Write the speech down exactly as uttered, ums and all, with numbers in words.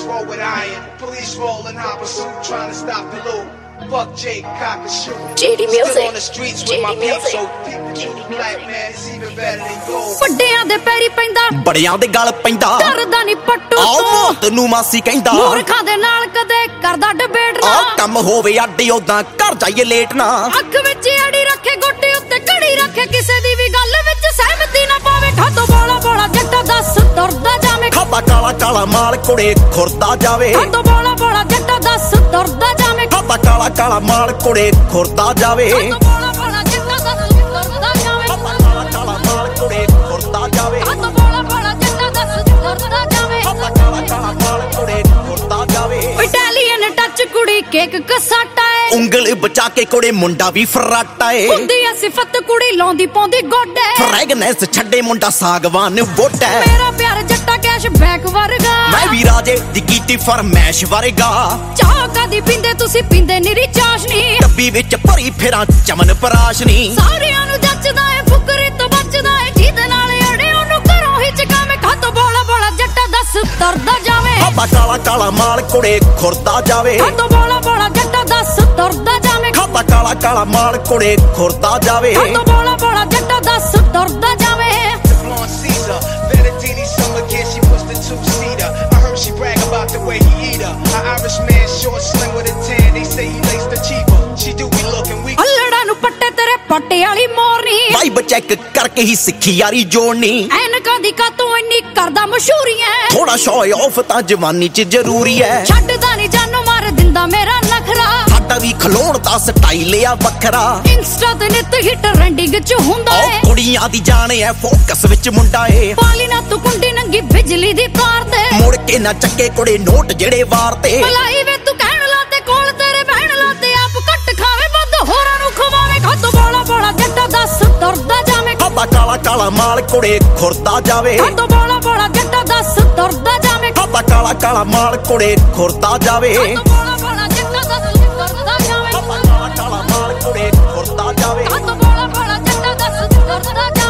Niggas roll with iron. Police roll in hot pursuit, trying to stop the loot. Fuck Jake, cock and shoot. J D Music. Still on the streets with my peeps, so people choose black man. It's even better than gold. ਵੱਡਿਆਂ ਦੇ ਪੈਰੀ ਪੈਂਦਾ, ਬੜਿਆਂ ਦੇ ਗਲ ਪੈਂਦਾ, ਡਰਦਾ ਨਹੀਂ ਪੱਟੂ ਆਹ ਤੋਂ। ਮੌਤ ਨੂੰ ਮਾਸੀ ਕਹਿੰਦਾ, ਮੂਰਖਾਂ ਦੇ ਨਾਲ ਕਦੇ ਕਰਦਾ ਡਿਬੇਟ ਨਾ। ਆਹ ਕੰਮ ਹੋਵੇ ਅੱਡੀ ਉਦਾਂ ਘਰ ਜਾਈਏ ਲੇਟ ਨਾ। ਅੱਖ ਵਿੱਚ ਅੜੀ ਰੱਖੇ, ਗੋਡੇ ਉੱਤੇ ਘੜੀ ਰੱਖੇ, ਕਿਸੇ ਦੀ ਵੀ ਗੱਲ ਵਿੱਚ ਸਹਿਮਤੀ ਨਾ ਪਾਵੇ। ਖਾਤੋਂ ਬੋਲਾ ਬੋਲਾ ਜੱਟਾ ਦੱਸ ਤੁਰਦਾ ਜਾਵੇਂ, ਖਾਤਾ ਕਾਲਾ ਕਾਲਾ ਮਾਲ ਕੁੜੇ ਖੁਰਦਾ ਜਾਵੇ। ਖਾਤੋਂ ਬੋਲਾ ਬੋਲਾ ਜੱਟਾ ਦੱਸ ਤੁਰਦਾ ਜਾਵੇਂ, ਖਾਤਾ ਕਾਲਾ ਕਾਲਾ ਮਾਲ ਕੁੜੇ ਖੁਰਦਾ ਜਾਵੇ। ਖਾਤੋਂ ਬੋਲਾ ਬੋਲਾ ਜੱਟਾ ਦੱਸ ਤੁਰਦਾ ਜਾਵੇਂ, ਖਾਤਾ ਕਾਲਾ ਕਾਲਾ ਮਾਲ ਕੁੜੇ ਖੁਰਦਾ ਜਾਵੇ। ਖਾਤੋਂ ਬੋਲਾ ਬੋਲਾ ਜੱਟਾ ਦੱਸ ਤੁਰਦਾ ਜਾਵੇਂ, ਖਾਤਾ ਕਾਲਾ ਕਾਲਾ ਮਾਲ ਕੁੜੇ ਖੁਰਦਾ ਜਾਵੇ। ਇਟਾਲੀਅਨ ਟੱਚ ਕੁੜੀ ਕੇਕ ਕਸਾਟਾ ਏ, ਉਂਗਲ ਬਚਾ ਕੇ ਕੁੜੇ ਮੁੰਡਾ ਵੀ ਫਰਾਟਾ ਏ। ਹੁੰਦੀ ਐ ਸਿਫਤ ਕੁੜੀ ਲਾਉਂਦੀ ਪਾਉਂਦੀ ਗੋਡੇ, ਫ੍ਰੈਗਨੈਂਸ ਛੱਡੇ ਮੁੰਡਾ ਸਾਗਵਾਨ ਵੋਟਾ। ਮੇਰਾ ਪਿਆਰ ਜੱਟਾ ਕੈਸ਼ ਬੈਕ ਵਰਗਾ, ਮੈਂ ਵੀ ਰਾਜੇ ਦੀ ਕੀਤੀ ਫਰਮੈਸ਼ ਵਰਗਾ। ਚਾਹ ਕਦੀ ਪੀਂਦੇ ਤੁਸੀਂ ਪੀਂਦੇ ਨਿਰੀ ਚਾਸ਼ਨੀ, ਡੱਬੀ ਵਿੱਚ ਭਰੀ ਫੇਰਾਂ ਚਮਨ ਪਰਾਸ਼ਨੀ। ਸਾਰਿਆਂ ਨੂੰ ਜੱਚਦਾ ਏ ਫੁਕਰੀ ਤੋਂ ਬਚਦਾ ਏ, ਜਿਹਦੇ ਨਾਲ ਅੜੇ ਉਹਨੂੰ ਘਰੋਂ ਹੀ ਚਕਾਵੇਂ। ਖਾਤੋਂ ਬੋਲਾ ਬੋਲਾ ਜੱਟਾ ਦੱਸ ਤੁਰਦਾ ਜਾਵੇਂ, ਖਾਤਾ ਕਾਲਾ ਕਾਲਾ ਮਾਲ ਕੁੜੇ ਖੁਰਦਾ ਜਾਵੇ। ਖਾਤੋਂ ਬੋਲਾ ਬੋਲਾ ਜੱਟਾ ਦੱਸ ਤੁਰਦਾ ਜਾਵੇਂ, ਖਾਤਾ ਕਾਲਾ ਕਾਲਾ ਮਾਲ ਕੁੜੇ ਖੁਰਦਾ ਜਾਵੇ। ਖਾਤੋਂ ਬੋਲਾ ਬੋਲਾ ਜੱਟਾ ਦੱਸ ਤੁਰਦਾ ਜਾਵੇਂ। Teflon Caesar, Venetini summer kid, she puts the two-seater. I heard she brag about the way he eat her. An Irish man, short, slim with a tan. They say he laced the cheaper. She do be looking weak. ਅਲੜਾ ਨੂੰ ਪੱਟੇ ਤੇਰੇ ਪੱਟੇ ਵਾਲੀ ਮੋਰਨੀ, vibe check ਕਰਕੇ ਹੀ ਸਿੱਖੀ ਯਾਰੀ ਜੋੜਨੀ। ਐਨਕਾਂ ਦੀ ਕਾਤੋਂ ਇੰਨੀ ਕਰਦਾ ਮਸ਼ਹੂਰੀ ਐ, ਥੋੜਾ ਸ਼ੋਅ ਆਫ ਤਾਂ ਜਵਾਨੀ ਚ ਜ਼ਰੂਰੀ ਐ। ਛੱਡਦਾ ਨਹੀਂ ਜਾਨੋਂ ਮਾਰ ਦਿੰਦਾ ਮੇਰਾ ਨਖਰਾ, ਸਾਡਾ ਵੀ ਖਲੋਣ ਦਾ ਸਟਾਈਲ ਆ ਵੱਖਰਾ। ਇੰਸਟਾ ਤੇ ਨਿੱਤ ਹਿੱਟ ਟ੍ਰੈਂਡਿੰਗ ਚ ਹੁੰਦਾ ਏ, ਉਹ ਕੁੜੀਆਂ ਦੀ ਜਾਣੇ ਐ ਫੋਕਸ ਵਿੱਚ ਮੁੰਡਾ ਏ। ਪਾਲੀ ਨਾ ਤੂੰ ਕੁੰਡੀ ਨੰਗੀ ਬਿਜਲੀ ਦੀ ਤਾਰ ਤੇ, ਮੁੜ ਕੇ ਨਾ ਚੱਕੇ ਕੁੜੇ ਨੋਟ ਜਿਹੜੇ ਵਾਰ ਤੇ। ਮਲਾਈ ਵੇ ਤੂੰ ਕਹਿਣ ਲਾ ਤੇ ਕੋਲ ਤੇਰੇ ਬਹਿਣ ਲਾ ਤੇ, ਆਪ ਘੱਟ ਖਾਵੇ ਵੱਧ ਹੋਰਾਂ ਨੂੰ ਖਵਾਵੇ। ਖਾਤੋਂ ਬੋਲਾ ਬੋਲਾ ਜੱਟਾ ਦੱਸ ਤੁਰਦਾ ਜਾਵੇਂ, ਖਾਤਾ ਕਾਲਾ ਕਾਲਾ ਮਾਲ ਕੁੜੇ ਖੁਰਦਾ ਜਾਵੇ। ਖਾਤੋਂ ਬੋਲਾ ਬੋਲਾ ਜੱਟਾ ਦੱਸ ਤੁਰਦਾ ਜਾਵੇਂ, ਖਾਤਾ ਕਾਲਾ ਕਾਲਾ ਮਾਲ ਕੁੜੇ ਖੁਰਦਾ ਜਾਵੇ। ਖਾਤੋਂ ਬੋਲਾ ਬੋਲਾ ਜੱਟਾ ਦੱਸ ਤੁਰਦਾ ਜਾਵੇਂ, ਖਾਤਾ ਕਾਲਾ ਕਾਲਾ ਮਾਲ ਕੁੜੇ ਖੁਰਦਾ ਜਾਵੇ। ਖਾਤੋਂ ਬੋਲਾ ਬੋਲਾ ਜੱਟਾ ਦੱਸ ਤੁਰਦਾ ਜਾਵੇਂ।